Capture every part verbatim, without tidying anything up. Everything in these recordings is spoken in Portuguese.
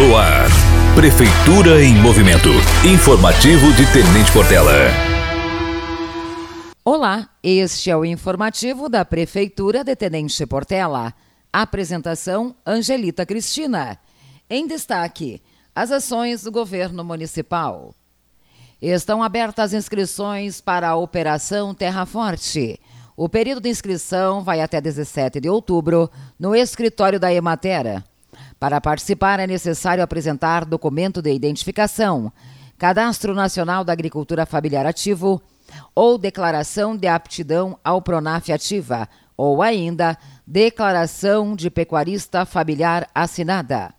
No ar, Prefeitura em Movimento. Informativo de Tenente Portela. Olá, este é o informativo da Prefeitura de Tenente Portela. Apresentação: Angelita Cristina. Em destaque, as ações do governo municipal. Estão abertas inscrições para a Operação Terra Forte. O período de inscrição vai até dezessete de outubro no escritório da Emater. Para participar é necessário apresentar documento de identificação, Cadastro Nacional da Agricultura Familiar Ativo ou declaração de aptidão ao Pronaf Ativa ou ainda declaração de pecuarista familiar assinada.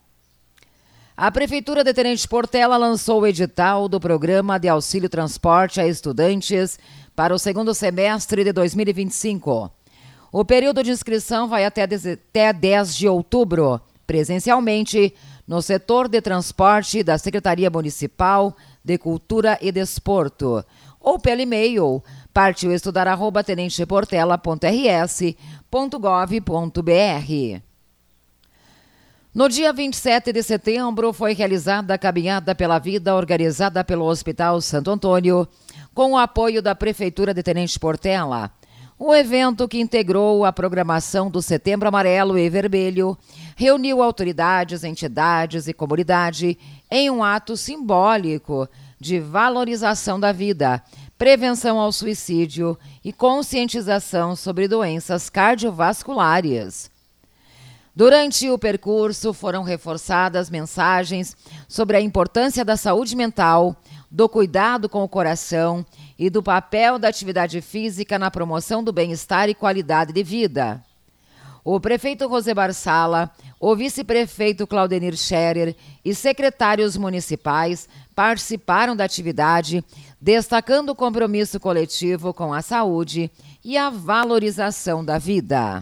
A Prefeitura de Tenente Portela lançou o edital do Programa de Auxílio Transporte a Estudantes para o segundo semestre de dois mil e vinte e cinco. O período de inscrição vai até dez de outubro, presencialmente no setor de transporte da Secretaria Municipal de Cultura e Desporto, ou pelo e-mail partiu estudar arroba tenenteportela ponto r s ponto gov ponto b r. No dia vinte e sete de setembro foi realizada a Caminhada pela Vida organizada pelo Hospital Santo Antônio, com o apoio da Prefeitura de Tenente Portela. O evento, que integrou a programação do Setembro Amarelo e Vermelho, reuniu autoridades, entidades e comunidade em um ato simbólico de valorização da vida, prevenção ao suicídio e conscientização sobre doenças cardiovasculares. Durante o percurso foram reforçadas mensagens sobre a importância da saúde mental, do cuidado com o coração e do papel da atividade física na promoção do bem-estar e qualidade de vida. O prefeito Rosebar Sala, o vice-prefeito Claudenir Scherer e secretários municipais participaram da atividade, destacando o compromisso coletivo com a saúde e a valorização da vida.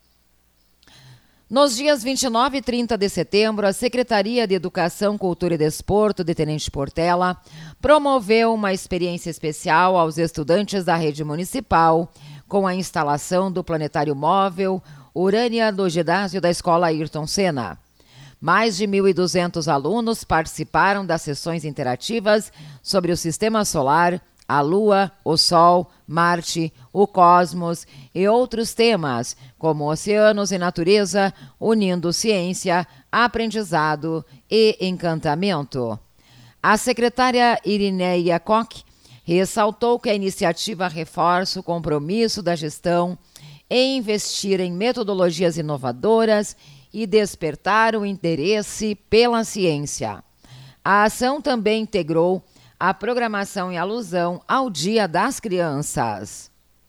Nos dias vinte e nove e trinta de setembro, a Secretaria de Educação, Cultura e Desporto de Tenente Portela promoveu uma experiência especial aos estudantes da rede municipal com a instalação do planetário móvel Urânia do ginásio da Escola Ayrton Senna. Mais de mil e duzentos alunos participaram das sessões interativas sobre o Sistema Solar, a Lua, o Sol, Marte, o Cosmos e outros temas, como oceanos e natureza, unindo ciência, aprendizado e encantamento. A secretária Irineia Koch ressaltou que a iniciativa reforça o compromisso da gestão em investir em metodologias inovadoras e despertar o interesse pela ciência. A ação também integrou a programação em alusão ao Dia das Crianças.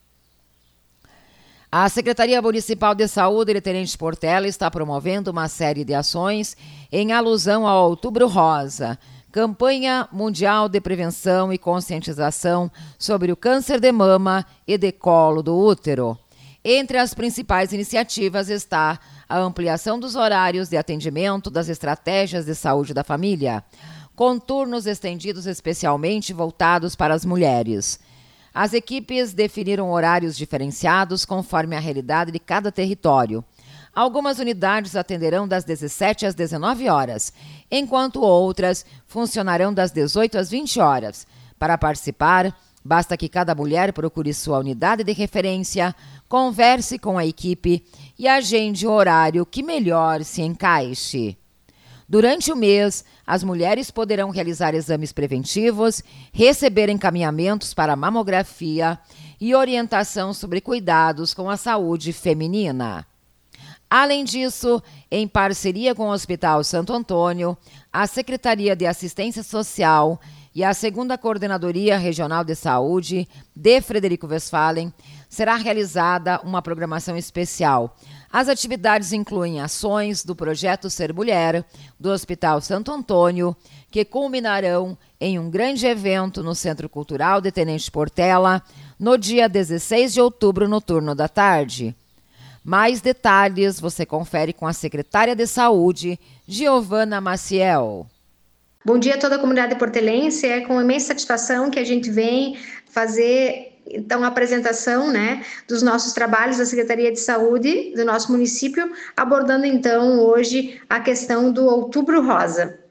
A Secretaria Municipal de Saúde de Tenente Portela está promovendo uma série de ações em alusão ao Outubro Rosa, campanha mundial de prevenção e conscientização sobre o câncer de mama e de colo do útero. Entre as principais iniciativas está a ampliação dos horários de atendimento das estratégias de saúde da família, com turnos estendidos especialmente voltados para as mulheres. As equipes definiram horários diferenciados conforme a realidade de cada território. Algumas unidades atenderão das dezessete às dezenove horas, enquanto outras funcionarão das dezoito às vinte horas. Para participar, basta que cada mulher procure sua unidade de referência, converse com a equipe e agende o horário que melhor se encaixe. Durante o mês, as mulheres poderão realizar exames preventivos, receber encaminhamentos para mamografia e orientação sobre cuidados com a saúde feminina. Além disso, em parceria com o Hospital Santo Antônio, a Secretaria de Assistência Social e a segunda Coordenadoria Regional de Saúde de Frederico Westphalen, será realizada uma programação especial. As atividades incluem ações do Projeto Ser Mulher, do Hospital Santo Antônio, que culminarão em um grande evento no Centro Cultural de Tenente Portela, no dia dezesseis de outubro, no turno da tarde. Mais detalhes você confere com a secretária de Saúde, Giovana Maciel. Bom dia a toda a comunidade portelense. É com imensa satisfação que a gente vem fazer então a apresentação, né, dos nossos trabalhos da Secretaria de Saúde do nosso município, abordando então hoje a questão do Outubro Rosa.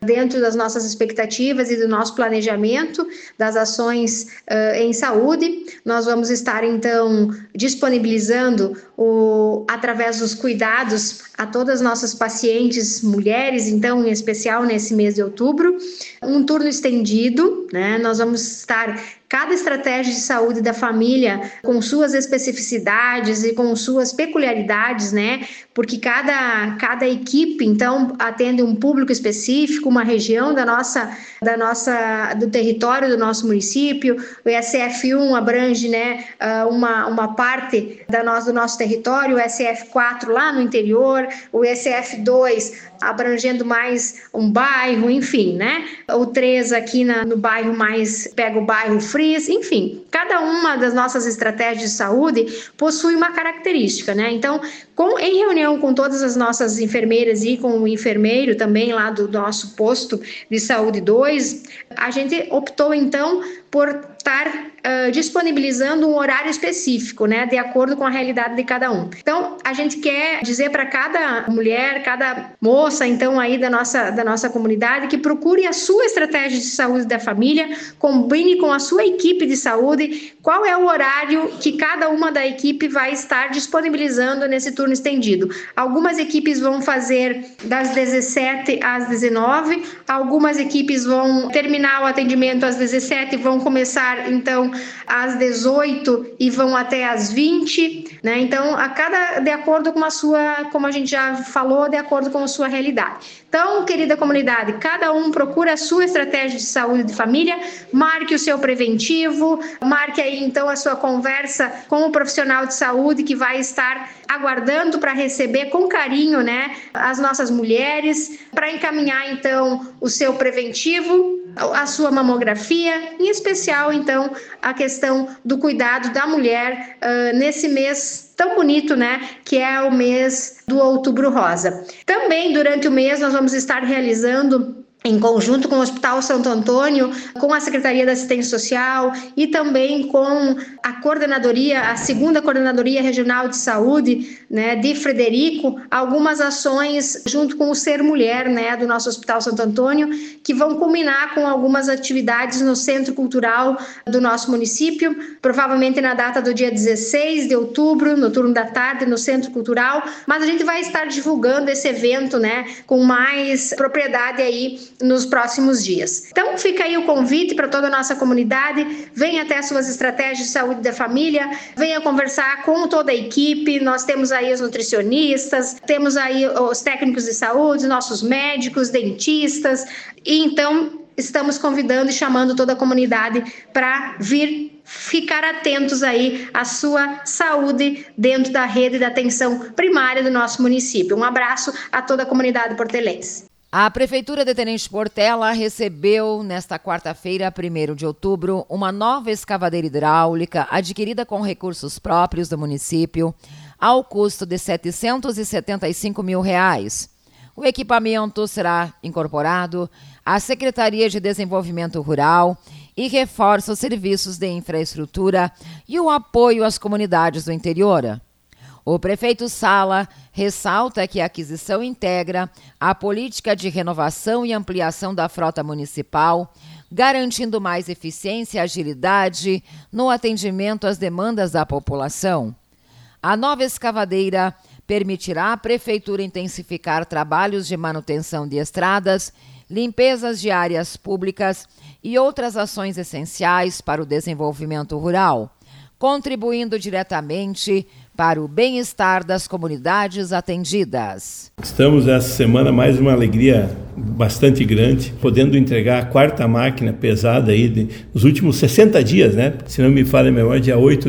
dentro das nossas expectativas e do nosso planejamento das ações uh, em saúde. Nós vamos estar, então, disponibilizando, o, através dos cuidados a todas as nossas pacientes mulheres, então, em especial nesse mês de outubro, um turno estendido, né? Nós vamos estar cada estratégia de saúde da família com suas especificidades e com suas peculiaridades, né? Porque cada, cada equipe, então, atende um público específico, uma região da nossa, da nossa, do território do nosso município. O E S F um abrange, né, uma, uma parte da nossa, do nosso território, o E S F quatro lá no interior, o E S F dois abrangendo mais um bairro, enfim, né? O três aqui na, no bairro mais, pega o bairro Fris, enfim. Cada uma das nossas estratégias de saúde possui uma característica, né? Então, com, em reunião com todas as nossas enfermeiras e com o enfermeiro também lá do nosso posto de saúde dois, a gente optou então por estar uh, disponibilizando um horário específico, né, de acordo com a realidade de cada um. Então, a gente quer dizer para cada mulher, cada moça, então, aí da nossa, da nossa comunidade, que procure a sua estratégia de saúde da família, combine com a sua equipe de saúde, qual é o horário que cada uma da equipe vai estar disponibilizando nesse turno estendido. Algumas equipes vão fazer das dezessete às dezenove, algumas equipes vão terminar o atendimento às dezessete e vão começar, então, às dezoito e vão até às vinte, né? Então, a cada, de acordo com a sua, como a gente já falou, de acordo com a sua realidade. Então, querida comunidade, cada um procura a sua estratégia de saúde de família, marque o seu preventivo, marque aí, então, a sua conversa com o profissional de saúde que vai estar aguardando para receber com carinho, né, as nossas mulheres, para encaminhar, então, o seu preventivo, a sua mamografia, em especial, então, a questão do cuidado da mulher uh, nesse mês tão bonito, né, que é o mês do Outubro Rosa. Também, durante o mês, nós vamos estar realizando, em conjunto com o Hospital Santo Antônio, com a Secretaria da Assistência Social e também com a coordenadoria, a segunda Coordenadoria Regional de Saúde, né, de Frederico, algumas ações junto com o Ser Mulher, né, do nosso Hospital Santo Antônio, que vão culminar com algumas atividades no Centro Cultural do nosso município, provavelmente na data do dia dezesseis de outubro, no turno da tarde, no Centro Cultural, mas a gente vai estar divulgando esse evento, né, com mais propriedade aí nos próximos dias. Então, fica aí o convite para toda a nossa comunidade, venha até as suas estratégias de saúde da família, venha conversar com toda a equipe, nós temos aí os nutricionistas, temos aí os técnicos de saúde, nossos médicos, dentistas, e então estamos convidando e chamando toda a comunidade para vir ficar atentos aí à sua saúde dentro da rede de atenção primária do nosso município. Um abraço a toda a comunidade portelense. A Prefeitura de Tenente Portela recebeu, nesta quarta-feira, primeiro de outubro, uma nova escavadeira hidráulica adquirida com recursos próprios do município, ao custo de setecentos e setenta e cinco mil reais. O equipamento será incorporado à Secretaria de Desenvolvimento Rural e reforça os serviços de infraestrutura e o apoio às comunidades do interior. O prefeito Sala ressalta que a aquisição integra a política de renovação e ampliação da frota municipal, garantindo mais eficiência e agilidade no atendimento às demandas da população. A nova escavadeira permitirá à prefeitura intensificar trabalhos de manutenção de estradas, limpezas de áreas públicas e outras ações essenciais para o desenvolvimento rural, contribuindo diretamente para o bem-estar das comunidades atendidas. Estamos essa semana mais uma alegria bastante grande, podendo entregar a quarta máquina pesada aí de, nos últimos sessenta dias, né? Se não me falha a memória, dia oito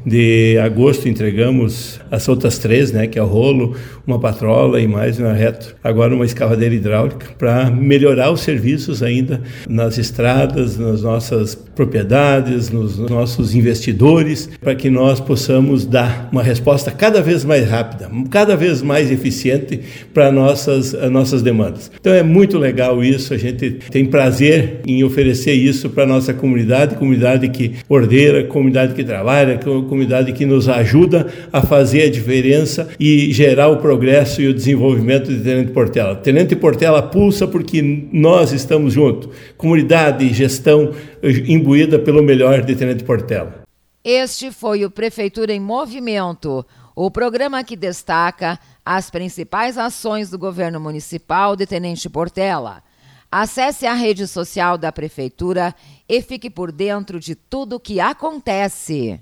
de agosto entregamos as outras três, né? Que é o rolo, uma patrola e mais uma reto. Agora uma escavadeira hidráulica para melhorar os serviços ainda nas estradas, nas nossas propriedades, nos nossos investidores, para que nós possamos dar uma resposta cada vez mais rápida, cada vez mais eficiente para nossas nossas demandas. Então é muito legal isso, a gente tem prazer em oferecer isso para a nossa comunidade, comunidade que ordeira, comunidade que trabalha, comunidade que nos ajuda a fazer a diferença e gerar o progresso e o desenvolvimento de Tenente Portela. Tenente Portela pulsa porque nós estamos juntos, comunidade e gestão imbuída pelo melhor de Tenente Portela. Este foi o Prefeitura em Movimento, o programa que destaca as principais ações do governo municipal de Tenente Portela. Acesse a rede social da Prefeitura e fique por dentro de tudo o que acontece.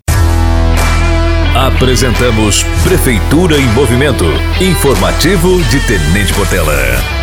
Apresentamos Prefeitura em Movimento, informativo de Tenente Portela.